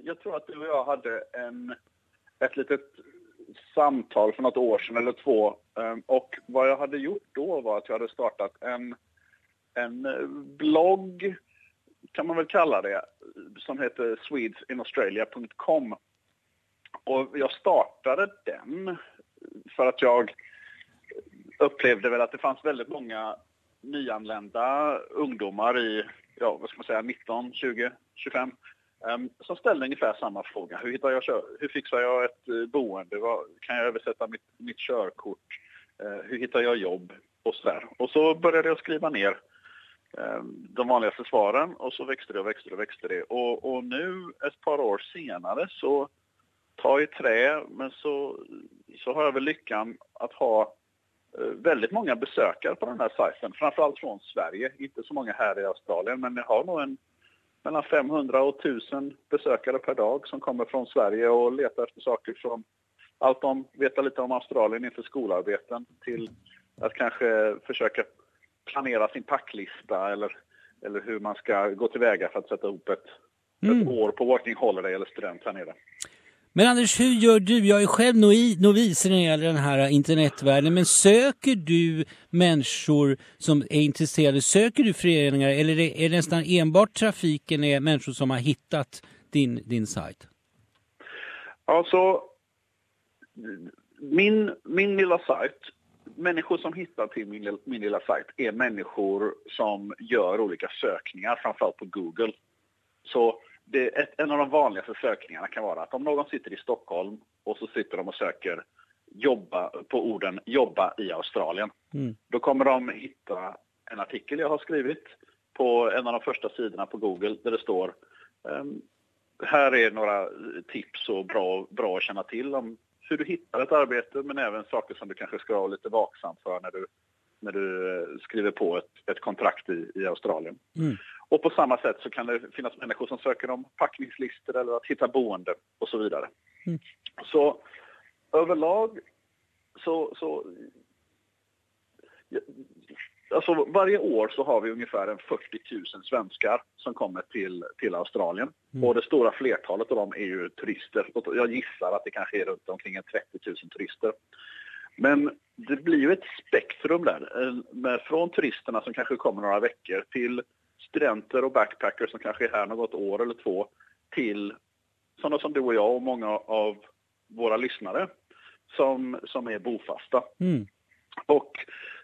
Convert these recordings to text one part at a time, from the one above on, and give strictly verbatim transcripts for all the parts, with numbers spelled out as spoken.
jag tror att du och jag hade en, ett litet samtal för något år sedan eller två. Och vad jag hade gjort då var att jag hade startat en, en blogg, kan man väl kalla det, som heter swedes in australia punkt com. Och jag startade den för att jag upplevde väl att det fanns väldigt många nyanlända ungdomar i, ja, vad ska man säga, nitton, tjugo, tjugofem um, som ställde ungefär samma fråga. Hur hittar jag kör, hur fixar jag ett uh, boende? Vad, kan jag översätta mitt, mitt körkort? Uh, hur hittar jag jobb? Och så där. Och så började jag skriva ner um, de vanligaste svaren, och så växte det och växte det och växte det. Och, och nu ett par år senare så tar jag trä, men så, så har jag väl lyckan att ha väldigt många besökare på den här sajten, framförallt från Sverige, inte så många här i Australien, men jag har nog en mellan femhundra och tusen besökare per dag som kommer från Sverige och letar efter saker från allt de vet lite om Australien inför skolarbeten till att kanske försöka planera sin packlista eller, eller hur man ska gå tillväga för att sätta ihop ett, mm. ett år på working holiday eller student här nere. Men Anders, hur gör du? Jag är själv novis när det gäller den här internetvärlden. Men söker du människor som är intresserade? Söker du föreningar? Eller är det nästan enbart trafiken är människor som har hittat din, din sajt? Alltså, min, min lilla sajt, människor som hittar till min, min lilla sajt är människor som gör olika sökningar, framförallt på Google. Så det, ett, en av de vanligaste sökningarna kan vara att om någon sitter i Stockholm och så sitter de och söker jobba på orden jobba i Australien. Mm. Då kommer de hitta en artikel jag har skrivit på en av de första sidorna på Google där det står um, här är några tips och bra, bra att känna till om hur du hittar ett arbete, men även saker som du kanske ska vara lite vaksam för när du, när du skriver på ett, ett kontrakt i, i Australien. Mm. Och på samma sätt så kan det finnas människor som söker om packningslistor eller att hitta boende och så vidare. Mm. Så överlag så, så alltså varje år så har vi ungefär en fyrtio tusen svenskar som kommer till, till Australien. Mm. Och det stora flertalet av dem är ju turister. Jag gissar att det kanske är runt omkring trettio tusen turister. Men det blir ju ett spektrum där. Med, från turisterna som kanske kommer några veckor till studenter och backpackers som kanske är här något år eller två till sådana som du och jag och många av våra lyssnare som, som är bofasta. Mm. Och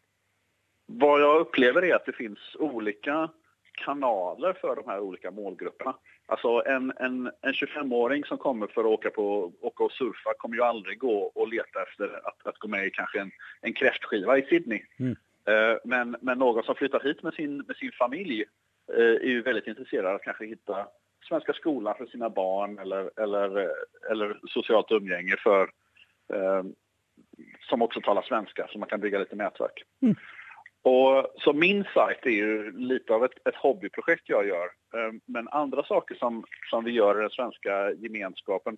vad jag upplever är att det finns olika kanaler för de här olika målgrupperna. Alltså en, en, en tjugofemåring som kommer för att åka, på, åka och surfa kommer ju aldrig gå och leta efter att, att gå med i kanske en, en kräftskiva i Sydney. Mm. Uh, men, men någon som flyttar hit med sin, med sin familj uh, är ju väldigt intresserad av att kanske hitta svenska skolan för sina barn eller, eller, eller socialt umgänge för uh, som också talar svenska, så man kan bygga lite nätverk. Mm. Och så min sajt är ju lite av ett, ett hobbyprojekt jag gör. Men andra saker som, som vi gör i den svenska gemenskapen.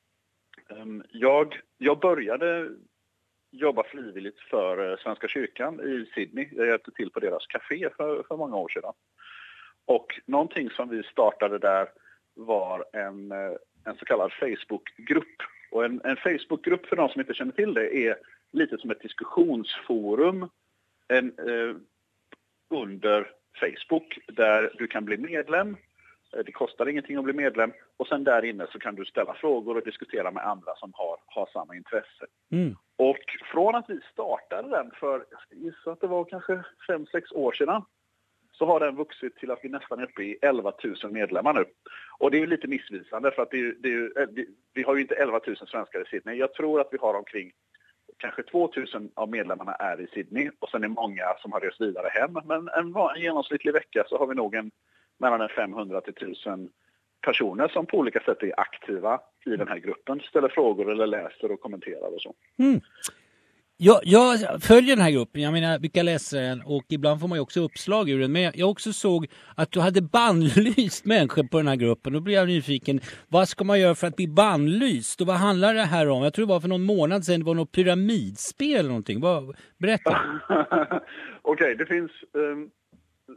Jag, jag började jobba frivilligt för Svenska kyrkan i Sydney. Jag hjälpte till på deras café för, för många år sedan. Och någonting som vi startade där var en, en så kallad Facebookgrupp. Och en, en Facebookgrupp, för de som inte känner till det, är lite som ett diskussionsforum En, eh, under Facebook där du kan bli medlem. Det kostar ingenting att bli medlem. Och sen där inne så kan du ställa frågor och diskutera med andra som har, har samma intresse. Mm. Och från att vi startade den för, jag ska gissa att det var kanske fem sex år sedan, så har den vuxit till att vi nästan är uppe i elva tusen medlemmar nu. Och det är ju lite missvisande för att det är, det är, det, vi har ju inte elva tusen svenskar i Sydney. Jag tror att vi har omkring kanske två tusen av medlemmarna är i Sydney och sen är många som har rest vidare hem. Men en, en genomsnittlig vecka så har vi nog en, mellan en femhundra till tusen personer som på olika sätt är aktiva i den här gruppen. Ställer frågor eller läser och kommenterar och så. Mm. Jag, jag följer den här gruppen, jag menar vilka läser den, och ibland får man ju också uppslag ur den. Men jag också såg att du hade bannlyst människor på den här gruppen. Då blev jag nyfiken, vad ska man göra för att bli bannlyst? Och vad handlar det här om? Jag tror det var för någon månad sedan, det var något pyramidspel eller någonting. Vad, berätta. Okej, okay, det finns... Um...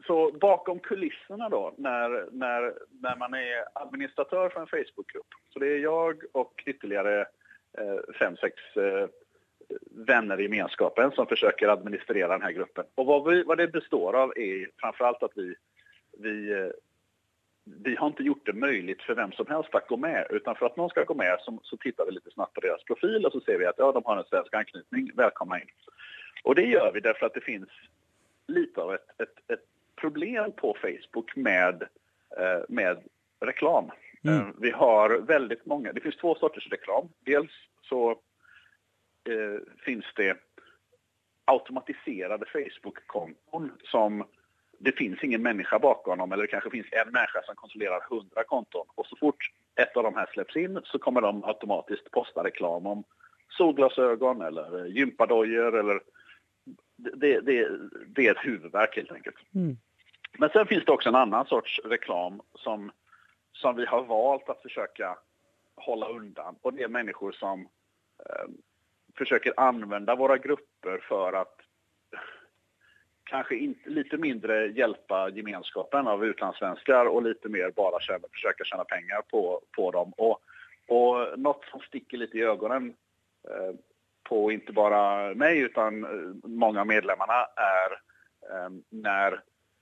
så bakom kulisserna då, när, när, när man är administratör för en Facebookgrupp, så det är jag och ytterligare eh, fem, sex eh, vänner i gemenskapen som försöker administrera den här gruppen. Och vad, vi, vad det består av är framförallt att vi, vi, eh, vi har inte gjort det möjligt för vem som helst att gå med, utan för att någon ska gå med så, så tittar vi lite snabbt på deras profil och så ser vi att ja, de har en svensk anknytning, välkomna in. Och det gör vi därför att det finns lite av ett, ett, ett problem på Facebook med, eh, med reklam. Mm. Eh, vi har väldigt många, det finns två sorters reklam. Dels så eh, finns det automatiserade Facebook-konton som det finns ingen människa bakom dem, eller det kanske finns en människa som kontrollerar hundra konton. Och så fort ett av de här släpps in så kommer de automatiskt posta reklam om solglasögon eller gympadojor eller det, det, det är ett huvudverk helt enkelt. Mm. Men sen finns det också en annan sorts reklam som, som vi har valt att försöka hålla undan. Och det är människor som eh, försöker använda våra grupper för att kanske inte, lite mindre hjälpa gemenskapen av utlandssvenskar och lite mer bara tjäna, försöka tjäna pengar på, på dem. Och, och något som sticker lite i ögonen eh, på inte bara mig utan många av medlemmarna är eh, när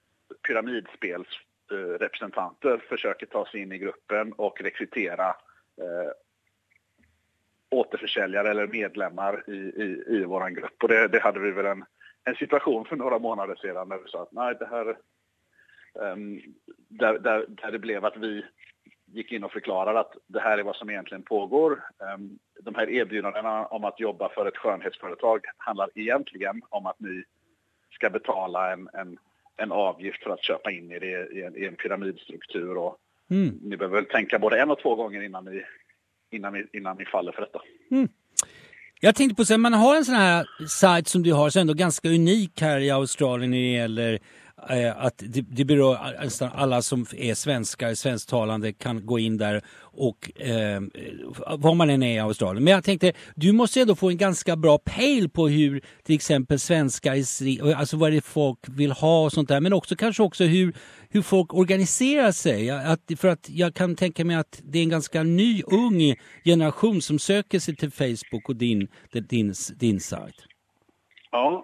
pyramidspelsrepresentanter eh, försöker ta sig in i gruppen och rekrytera eh, återförsäljare eller medlemmar i, i, i vår grupp. Och det, det hade vi väl en, en situation för några månader sedan när vi sa att nej, det här um, där, där, där det blev att vi gick in och förklarade att det här är vad som egentligen pågår. Um, de här erbjudandena om att jobba för ett skönhetsföretag handlar egentligen om att ni ska betala en, en, en avgift för att köpa in i det i en, i en pyramidstruktur. Och mm. ni behöver väl tänka både en och två gånger innan ni, innan ni, innan ni faller för detta. Mm. Jag tänkte på så man har en sån här sajt som du har så ändå ganska unik här i Australien när det gäller eh, att det, det berör alla som är svenskar, svensktalande kan gå in där och eh, var man än är i Australien. Men jag tänkte, du måste ändå få en ganska bra pejl på hur till exempel svenskar, alltså vad det folk vill ha och sånt där, men också kanske också hur, hur folk organiserar sig. Att, för att jag kan tänka mig att det är en ganska ny, ung generation som söker sig till Facebook och din, din, din sajt. Ja,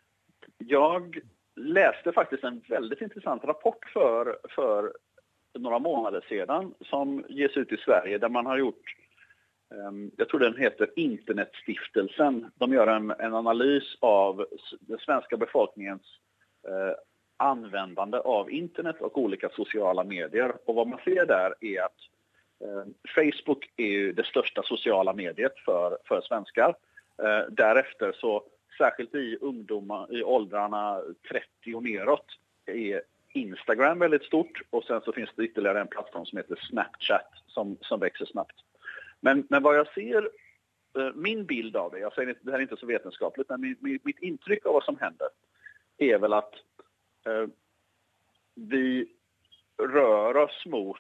jag läste faktiskt en väldigt intressant rapport för, för några månader sedan som ges ut i Sverige där man har gjort, um, jag tror den heter Internetstiftelsen. De gör en, en analys av den svenska befolkningens uh, användande av internet och olika sociala medier. Och vad man ser där är att uh, Facebook är ju det största sociala mediet för, för svenskar. Uh, därefter så särskilt i ungdomar i åldrarna trettio och neråt är Instagram väldigt stort och sen så finns det ytterligare en plattform som heter Snapchat som, som växer snabbt. Men, men vad jag ser, min bild av det, jag säger inte, det här är inte så vetenskapligt, men min, mitt intryck av vad som händer är väl att eh, vi rör oss mot,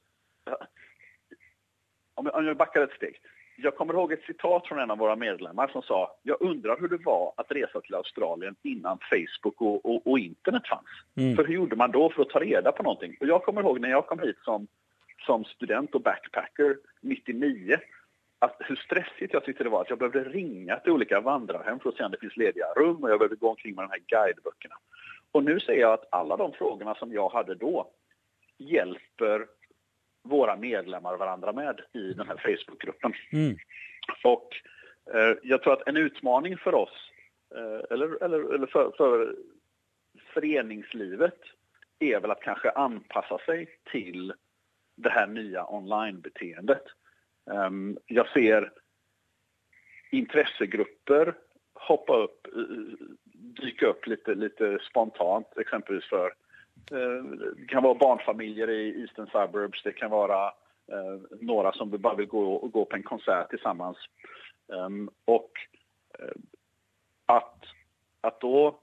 om jag, om jag backar ett steg. Jag kommer ihåg ett citat från en av våra medlemmar som sa, jag undrar hur det var att resa till Australien innan Facebook och, och, och internet fanns. Mm. För hur gjorde man då för att ta reda på någonting? Och jag kommer ihåg när jag kom hit som, som student och backpacker nittionio, att hur stressigt jag tyckte det var att jag behövde ringa till olika vandrarhem för att se om det finns lediga rum och jag behövde gå omkring med de här guideböckerna. Och nu ser jag att alla de frågorna som jag hade då hjälper våra medlemmar varandra med i den här Facebookgruppen. Mm. Och eh, jag tror att en utmaning för oss eh, eller, eller, eller för, för föreningslivet är väl att kanske anpassa sig till det här nya online-beteendet. Um, jag ser intressegrupper hoppa upp, dyka upp lite, lite spontant, exempelvis för det kan vara barnfamiljer i Eastern Suburbs, det kan vara eh, några som bara vill gå, gå på en konsert tillsammans. Um, och eh, att, att då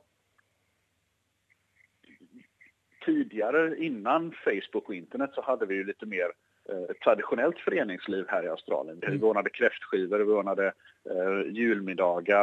tidigare, innan Facebook och internet, så hade vi ju lite mer eh, traditionellt föreningsliv här i Australien. Vi ordnade kräftskivor, vi ordnade eh, julmiddagar och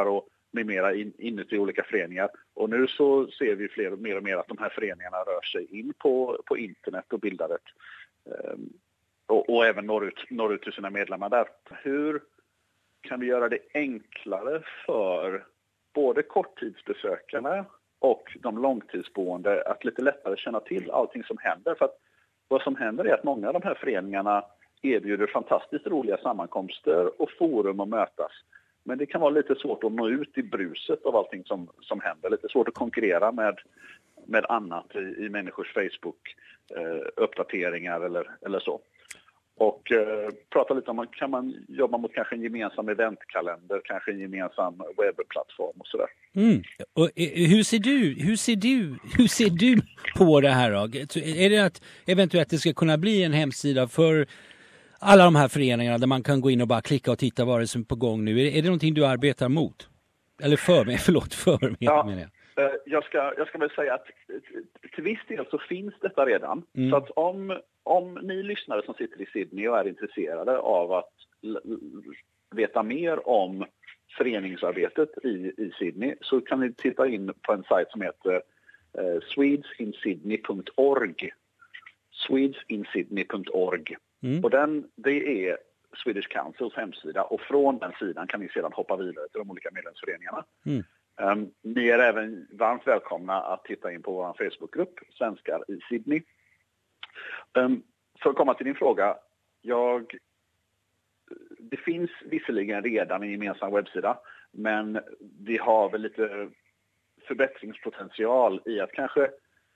med mera in, inuti olika föreningar. Och nu så ser vi fler, mer och mer att de här föreningarna rör sig in på, på internet och bildar ett um, och, och även når ut, når ut till sina medlemmar där. Hur kan vi göra det enklare för både korttidsbesökarna och de långtidsboende att lite lättare känna till allting som händer? För att vad som händer är att många av de här föreningarna erbjuder fantastiskt roliga sammankomster och forum att mötas. Men det kan vara lite svårt att nå ut i bruset av allting som, som händer. Lite svårt att konkurrera med, med annat i, i människors Facebook-uppdateringar eh, eller, eller så. Och eh, prata lite om, kan man jobba mot kanske en gemensam eventkalender, kanske en gemensam webbplattform och sådär. Mm. Och, eh, hur ser du, hur ser du, hur ser du på det här då? Är det att eventuellt det ska kunna bli en hemsida för alla de här föreningarna där man kan gå in och bara klicka och titta vad det är som är på gång nu? Är det, är det någonting du arbetar mot? Eller för mig, förlåt, för mig ja, menar jag. Jag ska, jag ska väl säga att till viss del så finns detta redan. Mm. Så att om, om ni lyssnare som sitter i Sydney och är intresserade av att l- veta mer om föreningsarbetet i, i Sydney, så kan ni titta in på en sajt som heter eh, swedesinSydney punkt org. swedesinSydney punkt org. Mm. Och den, det är Swedish Councils hemsida, och från den sidan kan ni sedan hoppa vidare till de olika medlemsföreningarna. Mm. Um, ni är även varmt välkomna att titta in på vår Facebookgrupp, Svenskar i Sydney. Um, för att komma till din fråga, jag, det finns visserligen redan en gemensam webbsida, men vi har väl lite förbättringspotential i att kanske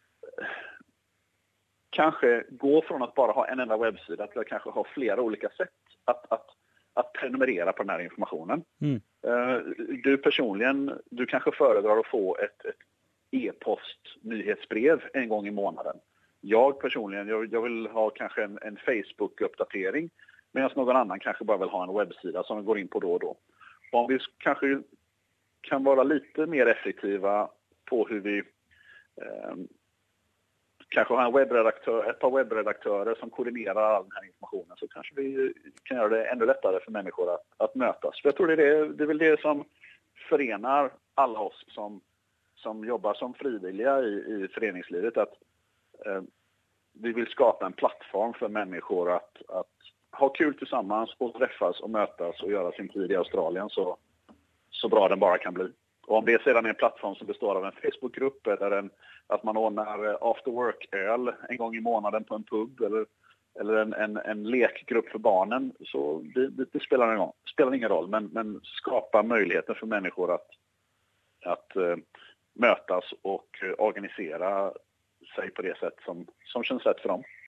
kanske gå från att bara ha en enda webbsida till att kanske ha flera olika sätt att, att, att prenumerera på den här informationen. Mm. Uh, du personligen, du kanske föredrar att få ett, ett e-post-nyhetsbrev en gång i månaden. Jag personligen, jag, jag vill ha kanske en, en Facebook-uppdatering, medan någon annan kanske bara vill ha en webbsida som vi går in på då och då. Och om vi kanske kan vara lite mer effektiva på hur vi um, kanske ha en webbredaktör, ett par webbredaktörer som koordinerar all den här informationen, så kanske vi kan göra det ännu lättare för människor att, att mötas. För jag tror det är, det, det är väl det som förenar alla oss som, som jobbar som frivilliga i, i föreningslivet, att eh, vi vill skapa en plattform för människor att, att ha kul tillsammans och träffas och mötas och göra sin tid i Australien så, så bra den bara kan bli. Och om det sedan är en plattform som består av en Facebookgrupp eller en, att man ordnar after work-öl en gång i månaden på en pub eller, eller en, en, en lekgrupp för barnen, så det, det, det spelar, ingen, spelar ingen roll. Men, men skapa möjligheter för människor att, att uh, mötas och uh, organisera sig på det sätt som, som känns rätt för dem.